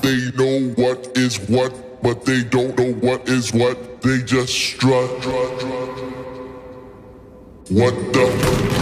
they know what is what, but they don't know what is what. They just strut. What the?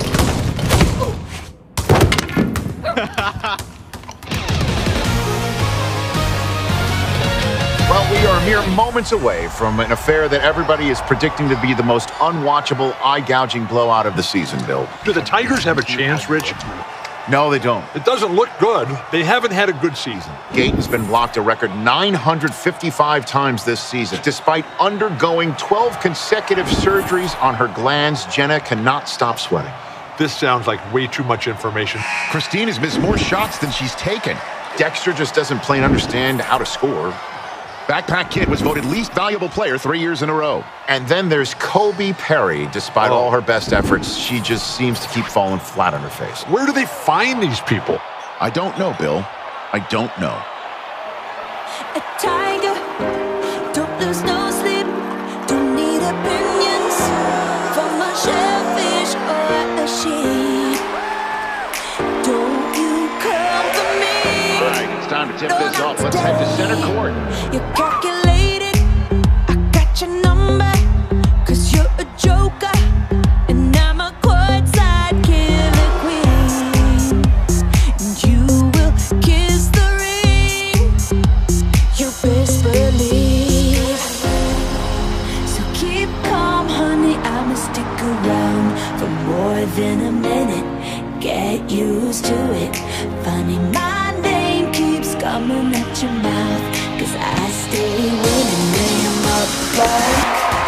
Well, we are mere moments away from an affair that everybody is predicting to be the most unwatchable, eye-gouging blowout of the season, Bill. Do the Tigers have a chance, Rich? No, they don't. It doesn't look good. They haven't had a good season. Gayton's been blocked a record 955 times this season. Despite undergoing 12 consecutive surgeries on her glands, Jenna cannot stop sweating. This sounds like way too much information. Christine has missed more shots than she's taken. Dexter just doesn't plain understand how to score. Backpack Kid was voted least valuable player 3 years in a row. And then there's Kobe Perry. Despite all her best efforts, she just seems to keep falling flat on her face. Where do they find these people? I don't know, Bill. I don't know. A tiger, don't lose no sleep, don't need opinions from a shellfish or a sheep. Don't you come for me. All right, it's time to tip this off. Let's head to center court. You're calculated, I got your number, 'cause you're a joker, and I'm a courtside killer queen. And you will kiss the ring, you best believe. So keep calm, honey, I'ma stick around for more than a minute. Get used to it, funny my name keeps coming at your mouth, 'cause I stay winning them up like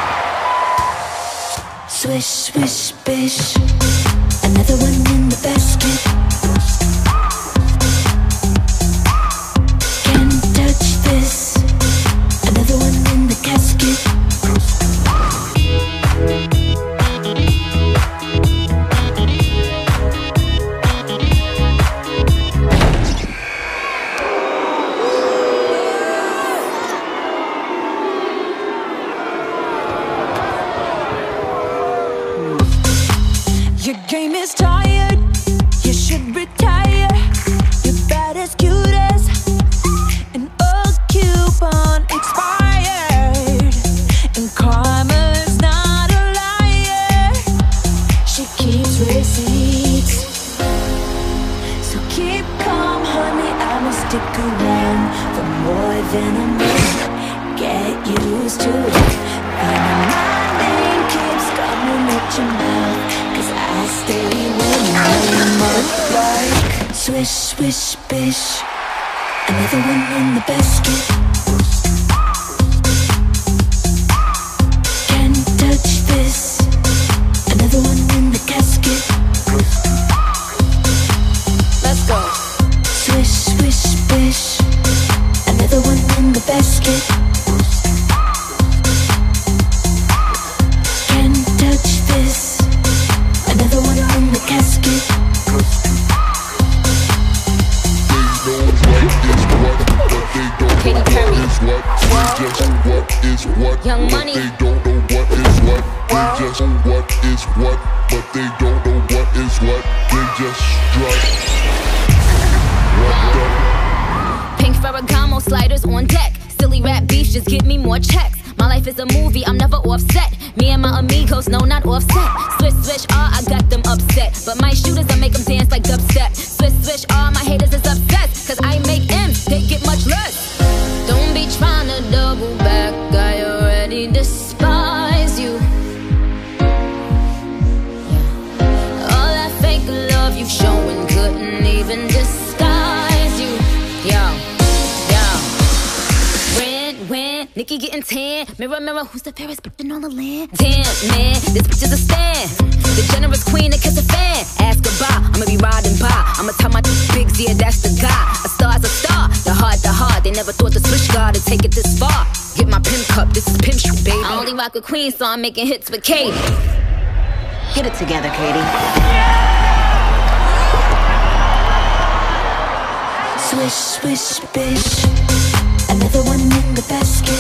swish, swish, bish. Another one in the basket. Can't touch this. Another one in the casket. Your game is tired, you should retire. You're bad as cute as an old coupon expired. And karma's not a liar, she keeps receipts. So keep calm, honey, I'ma stick around for more than a minute. Get used to it, and my name keeps coming at your mouth, 'cause I stay winning them up like swish, swish, bish. Another one in the basket. Can't touch this. Another one in the casket. Let's go. Swish, swish, bish. Another one in the basket. Can't touch this. Another one in the casket. Katy Perry. What is what? Young But Money. they don't know what is what. They just know what is what, but they don't know what is what. They just strut. What the? Pink Ferragamo sliders on deck. Silly rap beef, just give me more checks. My life is a movie, I'm never offset. Me and my amigos, no, not offset. Switch, switch, I got them upset. But my shooters, I make them dance like dubstep. Switch, switch, my haters is obsessed. 'Cause I make M's, they get much less. Don't be trying to double back, I already despise you. Yeah. All that fake love you showing couldn't even disguise you. Yo. When Nikki getting tan, mirror, mirror, who's the fairest bitch on the land? Damn, man, this bitch is a stand. The generous queen that kiss a fan. Ask goodbye, I'ma be riding by. I'ma tell my bigs, yeah, that's the guy. A star's a star, the heart. They never thought the switch guard would take it this far. Get my pimp cup, this is pimp shit, baby. I only rock with queen, so I'm making hits with Katy. Get it together, Katy. Swish, swish, bish. Another one in the basket.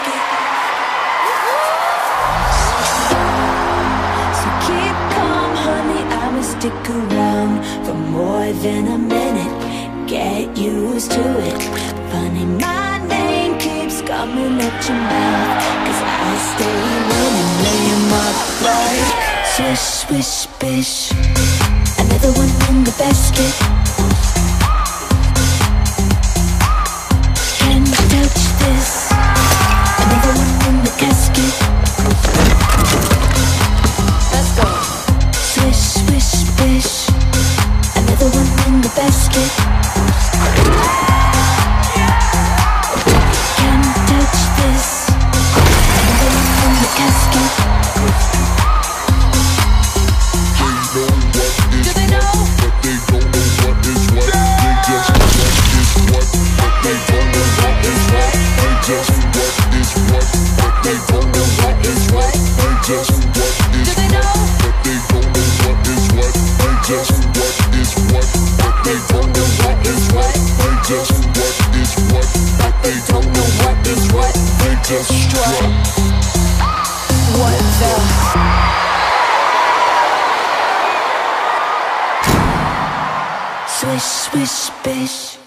So keep calm, honey, I'ma stick around for more than a minute. get used to it. Funny, my name keeps coming at your mouth, 'cause I stay running, lay 'em up like swish, swish, bish. Another one in the basket. Can't touch this. Another one in the casket. Let's go. Swish, swish, bish. Another one in the basket. Can't touch this. Another one in the casket. They know what is what, but they don't know what is what. They just what is what, but they don't know what is what. They just what is what, but they don't know what is what. They just what is what, but they don't know what is what. They just what is what, but they don't know what is what. They just what is what, but they don't know what is what. They just strut. What the? Swish, swish, bish.